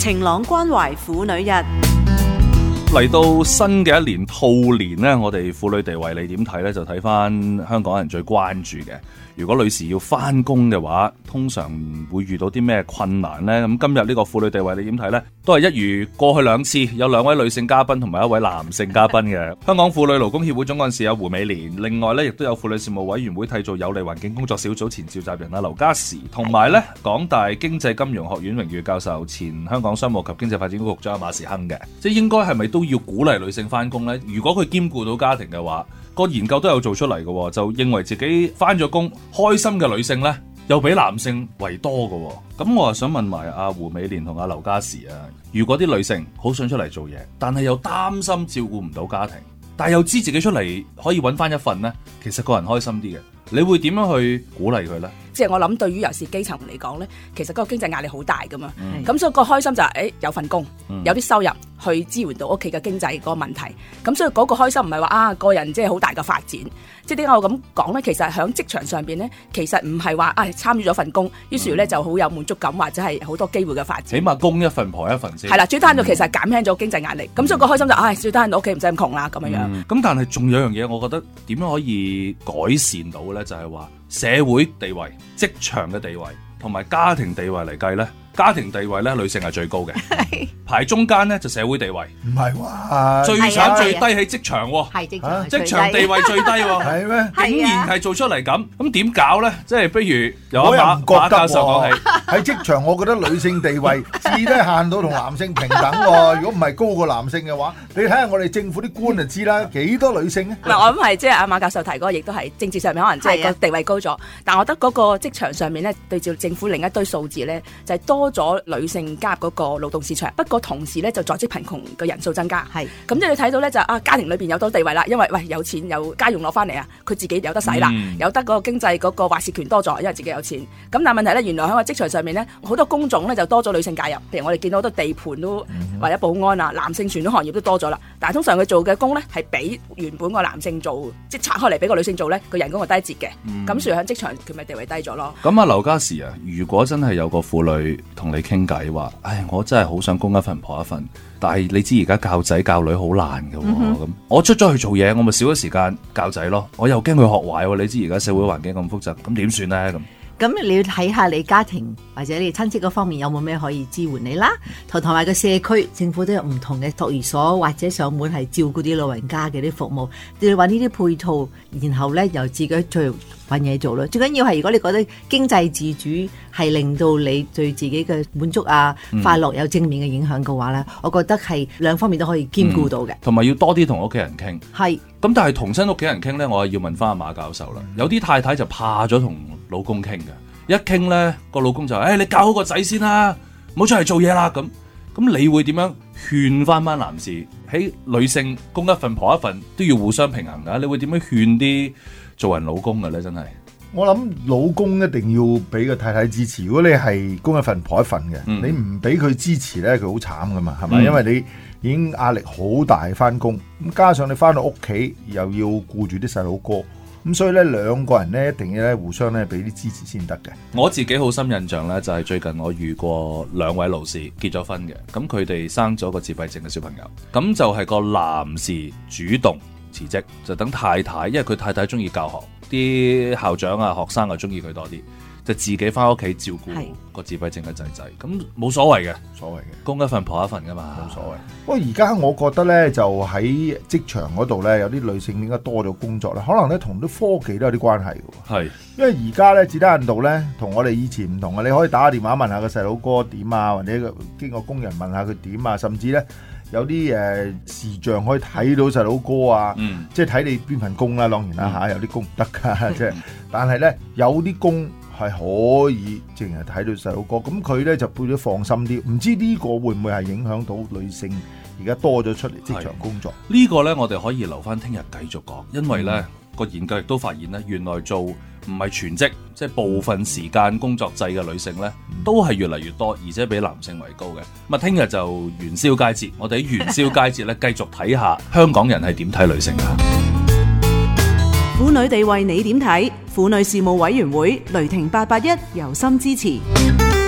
晴朗關懷婦女日。 嚟到新嘅一年兔年呢，我哋婦女地位你點睇呢？就睇翻香港人最關注嘅。如果女士要翻工嘅話，通常會遇到啲咩困難呢？咁今日呢個婦女地位你點睇呢？都係一如過去兩次，有兩位女性嘉賓同埋一位男性嘉賓嘅。香港婦女勞工協會總幹事有胡美蓮，另外呢亦都有婦女事務委員會締造有利環境工作小組前召集人劉嘉時，同埋呢港大經濟金融學院榮譽教授、前香港商務及經濟發展局局長馬時亨嘅。即係應該係咪都要鼓勵女性翻工呢？如果佢兼顧到家庭嘅話，個研究都有做出嚟嘅，就認為自己翻咗工開心嘅女性呢，又比男性為多嘅。咁我啊想問埋阿胡美蓮同阿劉嘉時啊，如果啲女性好想出嚟做嘢，但係又擔心照顧唔到家庭，但係又知自己出嚟可以揾翻一份呢，其實個人開心啲嘅，你會點樣去鼓勵佢呢？ 即係我諗，對於尤其是基層嚟講咧，其實嗰個經濟壓力好大噶嘛。咁所以個開心就係有份工，有啲收入去支援到屋企嘅經濟嗰個問題。咁所以嗰個開心唔係話個人即係好大嘅發展。即係點解我咁講咧？其實喺職場上邊咧，其實唔係話參與咗份工，於是咧就好有滿足感或者係好多機會嘅發展。 起碼供一份婆一份先。係啦，最低限度其實減輕咗經濟壓力。咁所以個開心就最低限度屋企唔使咁窮啦咁樣樣。 咁但係仲有樣嘢，我覺得點樣可以改善到咧？就係話社會地位、職場嘅地位同埋家庭地位嚟計咧，家庭地位咧女性係最高嘅，排中間咧就社會地位，唔係話最慘最低喺職場喎，係職場地位最低喎，係咩？竟然係做出嚟咁點搞咧？即係不如有馬教授講起喺職場，我覺得女性地位至低限到同男性平等喎。如果唔係高過男性嘅話，你睇下我哋政府啲官就知啦，幾多女性咧？ 我諗係即係阿馬教授提嗰個，亦都係政治上面可能即係個地位高咗，但我覺得嗰個職場上面咧，對照政府另一堆數字咧，就係多咗女性加入嗰個勞動市場，不過同時咧就在職貧窮嘅人數增加，咁即係你睇到咧就家庭裏邊有到地位啦，因為有錢有家用攞翻嚟啊，佢自己有得使啦，有得嗰個經濟嗰個話事權多咗，因為自己有錢。咁但係問題咧，原來喺個職場上面咧，好多工種咧就多咗女性介入，譬如我哋見到好多地盤都或者保安啊，男性傳統行業都多咗啦。但係通常佢做嘅工咧係比原本個男性做，即係拆開嚟俾個女性做咧，個人工係低截嘅。咁所以喺職場佢咪地位低咗咯。 咁劉嘉時啊，如果真係有個婦女同你傾偈話，我真係好想供一份婆一份，但係你知而家教仔教女好難㗎喎，咁我出咗去做嘢，我咪少咗時間教仔咯，我又驚佢學壞喎，你知而家社會環境咁複雜，咁點算呢？ 咁你要睇下你家庭或者你親戚嗰方面有冇咩可以支援你啦，同埋個社區政府都有唔同嘅托兒所或者上門係照顧啲老人家嘅啲服務，你要揾呢啲配套，然後咧由自己再揾嘢做咯。最緊要係如果你覺得經濟自主係令到你對自己嘅滿足快樂有正面嘅影響嘅話咧，我覺得係兩方面都可以兼顧到嘅。 同埋要多啲同屋企人傾。 係。 咁但係同親屋企人傾咧，我係要問翻阿馬教授啦。有啲太太就怕咗同老公傾嘅，一傾咧個老公就你教好個仔先啦，唔好出嚟做嘢啦咁。你會點樣勸翻班男士喺女性供一份婆一份都要互相平衡㗎？你會點樣勸啲做人老公嘅咧？真係我諗老公一定要俾個太太支持。如果你係供一份婆一份嘅，你唔俾佢支持咧，佢好慘噶嘛，係咪？因為你已經壓力好大翻工，咁加上你翻到屋企又要顧住啲細佬哥，咁所以咧兩個人咧一定要咧互相咧俾啲支持先得嘅。 我自己好深印象咧，就係最近我遇過兩位老師結咗婚嘅，咁佢哋生咗個自閉症嘅小朋友，咁就係個男士主動辭職，就等太太，因為佢太太中意教學，啲校長啊學生啊中意佢多啲，就自己翻屋企照顧個自閉症嘅仔仔，咁冇所謂嘅，供一份婆一份噶嘛， 冇所謂。不過而家我覺得咧，就喺職場嗰度咧，有啲女性應該多咗工作咧，可能咧同啲科技都有啲關係嘅。係，因為而家咧，至低限度咧，同我哋以前唔同啊，你可以打個電話問下個細佬哥點啊，或者經過工人問下佢點啊，甚至咧有啲視像可以睇到細佬哥啊，即係睇你邊份工啦，當然啦有啲工唔得噶，即係，但係咧有啲工係可以淨係睇到細佬哥，咁佢咧就變咗放心啲。唔知呢個會唔會係影響到女性而家多咗出嚟職場工作？ 呢個咧我哋可以留翻聽日繼續講，因為咧個研究亦都發現咧，原來做唔係全職，即係部分時間工作制嘅女性咧，都係越嚟越多，而且比男性為高嘅。咁啊，聽日就元宵佳節，我哋喺元宵佳節咧繼續睇下香港人係點睇女性啊！ 婦女地位你點睇？婦女事務委員會雷霆881由心支持。